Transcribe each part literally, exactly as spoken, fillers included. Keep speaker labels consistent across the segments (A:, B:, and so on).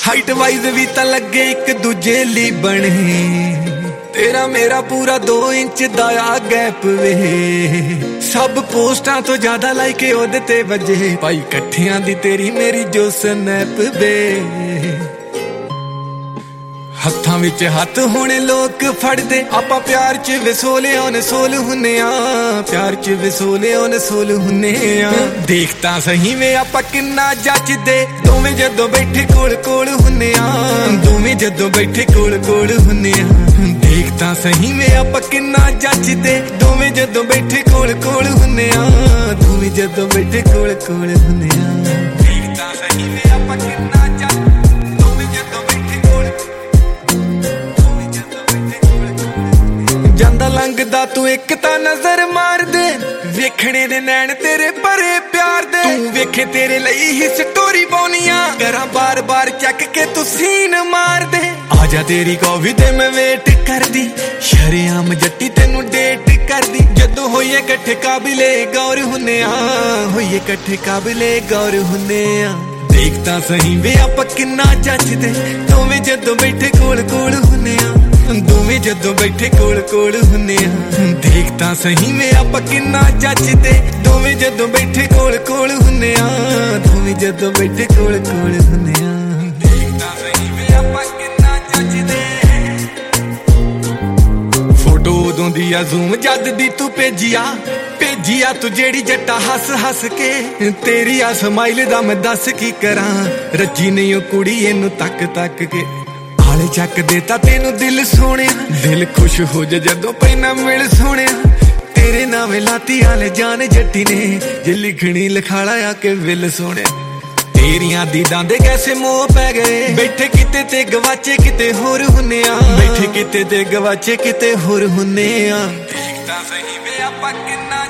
A: height wise ਵੀ ਤਾਂ ਲੱਗੇ ਇੱਕ ਦੂਜੇ ਲਈ ਬਣੇ ਤੇਰਾ ਮੇਰਾ ਪੂਰਾ ਦੋ ਇੰਚ ਦਾ ਆ ਗੈਪ ਵੇ ਸਭ ਪੋਸਟਾਂ ਤੋਂ ਜ਼ਿਆਦਾ ਲਾਈਕ ਉਹਦੇ ਤੇ ਵਜੇ ਭਾਈ ਇਕੱਠਿਆਂ ਦੀ ਤੇਰੀ ਮੇਰੀ ਜੋ ਸਨੈਪ ਵੇ ਹੱਥਾਂ ਵਿੱਚ ਹੱਥ ਹੁਣ ਲੋਕ ਫੜਦੇ ਆਪਾਂ ਪਿਆਰ ਚ ਵਿਸੋਲਿਆਂ ਨੇ ਸੋਲ ਹੁੰਨੇ ਆ ਪਿਆਰ ਚ ਵਿਸੋਲਿਆਂ ਨੇ ਸੋਲ ਹੁੰਨੇ ਆ ਦੇਖ ਤਾਂ ਸਹੀ ਵੇ ਆਪਾਂ ਕਿੰਨਾ ਜੱਜਦੇ ਦੋਵੇਂ ਜਦੋਂ ਬੈਠੇ ਕੋਲ ਕੋਲ ਹੁੰਨੇ ਆ ਦੋਵੇਂ ਜਦੋਂ ਬੈਠੇ ਕੋਲ ਕੋਲ ਹੁੰਨੇ ਆ ਦੇਖ ਤਾਂ ਸਹੀ ਵੇ ਆਪਾਂ ਕਿੰਨਾ ਜੱਜਦੇ ਦੋਵੇਂ ਜਦੋਂ ਬੈਠੇ ਕੋਲ ਕੋਲ ਹੁੰਨੇ ਆ ਦੋਵੇਂ ਜਦੋਂ ਬੈਠੇ ਕੋਲ ਕੋਲ ਹੁੰਨੇ ਆ ਦੇਖ ਤਾਂ ਸਹੀ ਵੇ ਆਪਾਂ ਕਿੰਨਾ ਜਾਂਦਾ ਲੰਘਦਾ ਤੂੰ ਇੱਕ ਤਾਂ ਨਜ਼ਰ ਮਾਰ ਦੇ ਵੇਖਣੇ ਦੇ ਨੈਣ ਤੇਰੇ ਭਰੇ ਪਿਆਰ ਦੇ ਤੂੰ ਵੇਖੇ ਤੇਰੇ ਲਈ ਹੀ ਸਟੋਰੀ ਪਾਉਣੀਆਂ ਕਰਾਂ ਬਾਰ ਬਾਰ ਚੱਕ ਕੇ ਤੂੰ ਸੀਨ ਮਾਰ ਦੇ ਆਜਾ ਤੇਰੀ ਕੌਫੀ ਤੇ ਮੈਂ ਵੇਟ ਕਰਦੀ ਸ਼ਰੇਆਮ ਜੱਟੀ ਤੈਨੂੰ ਡੇਟ ਕਰਦੀ ਜਦੋਂ ਹੋਈਏ ਇਕੱਠੇ ਕਾਬਿਲੇ ਗੌਰ ਹੁੰਨੇ ਆ ਹੋਈਏ ਇਕੱਠੇ ਕਾਬਿਲੇ ਗੌਰ ਹੁੰਨੇ ਆ ਦੇਖ ਤਾਂ ਸਹੀ ਵੇ ਆਪਾਂ ਕਿੰਨਾ ਜੱਜਦੇ ਦੋਵੇਂ ਜਦੋਂ ਬੈਠੇ ਕੋਲ ਕੋਲ ਹੁੰਨੇ ਆ ਦੋਵੇਂ ਜਦੋਂ ਬੈਠੇ ਕੋਲ ਕੋਲ ਹੁੰਨੇ ਆ ਦੇਖ ਤਾਂ ਸਹੀ ਵੇ ਆਪਾਂ ਕਿੰਨਾ ਜੱਜਦੇ ਦੋਵੇਂ ਜਦੋਂ ਬੈਠੇ ਕੋਲ ਕੋਲ ਹੁੰਨੇ ਆ ਦੋਵੇਂ ਜਦੋਂ ਬੈਠੇ ਕੋਲ ਕੋਲ ਹੁੰਨੇ ਆ ਦੇਖ ਤਾਂ ਸਹੀ ਵੇ ਆਪਾਂ ਕਿੰਨਾ ਜੱਜਦੇ ਫੋਟੋ ਉਦੋਂ ਦੀ ਆ ਜ਼ੂਮ ਜਦ ਦੀ ਤੂੰ ਭੇਜਿਆ ਭੇਜਿਆ ਤੂੰ ਜਿਹੜੀ ਜੱਟਾ ਹੱਸ ਹੱਸ ਕੇ ਤੇਰੀ ਆ ਸਮਾਈਲ ਦਾ ਮੈਂ ਦੱਸ ਕੀ ਕਰਾਂ ਰੱਜੀ ਨਹੀਂ ਉਹ ਕੁੜੀ ਇਹਨੂੰ ਤੱਕ ਤੱਕ ਕੇ ਹਾਲੇ ਚੱਕ ਦੇਤਾ ਤੈਨੂੰ ਦਿਲ ਸੋਹਣਿਆ ਦਿਲ ਖੁਸ਼ ਹੋ ਜਾ ਜਦੋਂ ਪੈਣਾ ਮਿਲ ਸੋਹਣਿਆ ਤੇਰੇ ਨਾਵੇਂ ਲਾਤੀ ਹਾਲੇ ਜਾਨ ਜੱਟੀ ਨੇ ਜੇ ਲਿਖਣੀ ਲਿਖਾਲਾ ਆ ਕੇ ਵਿਲ ਸੋਹਣਿਆ ਤੇਰੀਆਂ ਦੀਦਾਂ ਦੇ ਕੈਸੇ ਮੋਹ ਪੈ ਗਏ ਬੈਠੇ ਕਿਤੇ ਤੇ ਗਵਾਚੇ ਕਿਤੇ ਹੋਰ ਹੁੰਨੇ ਆ ਬੈਠੇ ਕਿਤੇ ਤੇ ਗਵਾਚੇ ਕਿਤੇ ਹੋਰ ਹੁੰਨੇ ਆ ਦੇਖ ਤਾਂ ਸਹੀ ਵੇ ਆਪਾਂ ਕਿੰਨਾ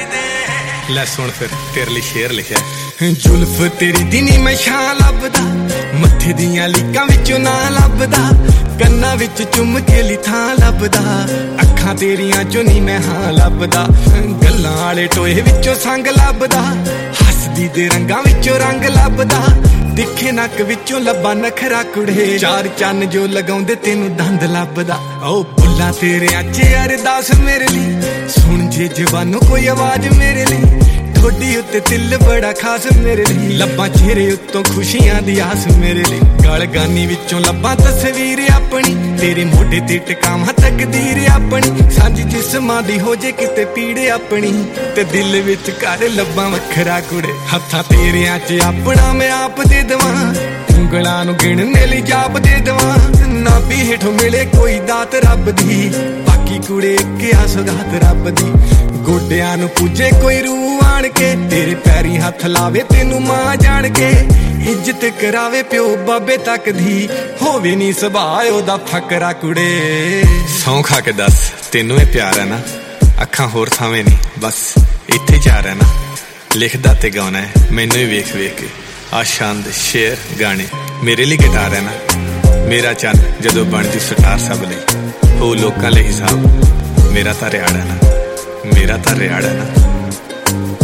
A: ਜੱਜਦੇ ਲੈ ਸੁਣ ਫਿਰ ਤੇਰੇ ਲਈ ਸ਼ੇਰ ਲਿਖਿਆ ਜ਼ੁਲਫ ਤੇਰੀ ਦੀ ਨੀ ਮੈਂ ਛਾਂ ਲੱਭਦਾ ਮੱਥੇ ਦੀਆਂ ਲੀਕਾਂ ਵਿੱਚੋਂ ਨਾ ਲੱਭਦਾ ਕੰਨਾਂ ਵਿੱਚ ਚੁੰਮ ਕੇ ਲਈ ਥਾਂ ਲੱਭਦਾ ਅੱਖਾਂ ਤੇਰੀਆਂ ਚੋਂ ਨੀ ਮੈਂ ਹਾਂ ਲੱਭਦਾ ਗੱਲਾਂ ਵਾਲੇ ਟੋਏ ਵਿੱਚੋਂ ਸੰਗ ਲੱਭਦਾ ਹੱਸਦੀ ਦੇ ਰੰਗਾਂ ਵਿੱਚੋਂ ਰੰਗ ਲੱਭਦਾ ਦਿਖੇ ਨੱਕ ਵਿੱਚੋਂ ਲੱਭਾ ਨਖਰਾ ਕੁੜੇ ਚਾਰ ਚੰਨ ਜੋ ਲਗਾਉਂਦੇ ਤੈਨੂੰ ਦੰਦ ਲੱਭਦਾ ਓ ਬੁੱਲਾ ਤੇਰਿਆਂ ਚ ਅਰਦਾਸ ਮੇਰੇ ਲਈ ਸੁਣ ਜੇ ਜ਼ਬਾਨੋਂ ਕੋਈ ਆਵਾਜ਼ ਮੇਰੇ ਲਈ ਠੋਡੀ ਉੱਤੇ ਤਿਲ ਬੜਾ ਖਾਸ ਮੇਰੇ ਲਈ ਲੱਭਾਂ ਚਿਹਰੇ ਉੱਤੋਂ ਖੁਸ਼ੀਆਂ ਦੀ ਆਸ ਮੇਰੇ ਲਈ ਗਲ ਗਾਨੀ ਵਿੱਚੋਂ ਲੱਭਾਂ ਤਸਵੀਰ ਆਪਣੀ ਤੇਰੇ ਮੋਢੇ ਤੇ ਟਿਕਾਵਾਂ ਤਕਦੀਰ ਆਪਣੀ ਸਾਂਝ ਜਿਸਮਾਂ ਦੀ ਹੋ ਜੇ ਕਿਤੇ ਪੀੜ ਆਪਣੀ ਤੇ ਦਿਲ ਵਿੱਚ ਕਰ ਲੱਭਾਂ ਵੱਖਰਾ ਕੁੜੇ ਹੱਥਾਂ ਤੇਰਿਆਂ 'ਚ ਆਪਣਾ ਮੈਂ ਆਪ ਦੇ ਦਵਾਂ ਉਂਗਲਾਂ ਨੂੰ ਗਿਣਨੇ ਲਈ ਜਾਪ ਦੇ ਦਵਾਂ ਨਾ ਵੀ ਹੇਠੋਂ ਮਿਲੇ ਕੋਈ ਦਾਤ ਰੱਬ ਦੀ ਬਾਕੀ ਕੁੜੇ ਇੱਕ ਆ ਸੁਗਾਤ ਰੱਬ ਦੀ ਗੋਡਿਆਂ ਨੂੰ ਪੂਜੇ ਕੋਈ ਰੂਹ ਆਣ ਕੇ ਤੇਰੇ ਪੈਰੀ ਹੱਥ ਲਾਵੇ ਤੈਨੂੰ ਮਾਂ ਜਾਣ ਕੇ ਇੱਜ਼ਤ ਕਰਾਵੇ ਪਿਓ ਬਾਬੇ ਤੱਕ ਦੀ ਹੋਵੇ ਨੀ ਸੁਭਾਅ ਉਹਦਾ ਫਕਰਾ ਕੁੜੇ ਸੌਂ ਖਾ ਕੇ ਦੱਸ ਤੈਨੂੰ ਇਹ ਪਿਆਰ ਹੈ ਨਾ ਅੱਖਾਂ ਹੋਰ ਥਾਵੇਂ ਨਹੀਂ ਬਸ ਇੱਥੇ ਜਾ ਰਹਿਣਾ ਲਿਖਦਾ ਤੇ ਗਾਉਣਾ ਹੈ ਮੈਨੂੰ ਹੀ ਵੇਖ ਵੇਖ ਕੇ ਆਸ਼ਾਨ ਦੇ ਸ਼ੇਰ ਗਾਣੇ ਮੇਰੇ ਲਈ ਗਿਟਾਰ ਹੈ ਨਾ ਮੇਰਾ ਚੰਨ ਜਦੋਂ ਬਣ ਜੂ ਸਟਾਰ ਸਭ ਲਈ ਹੋ ਲੋਕਾਂ ਲਈ ਹਿਸਾਬ ਮੇਰਾ ਤਾਂ ਰਿਆੜ ਹੈ ਨਾ ਮੇਰਾ ਤਾਂ ਰਿਆੜ ਹੈ ਨਾ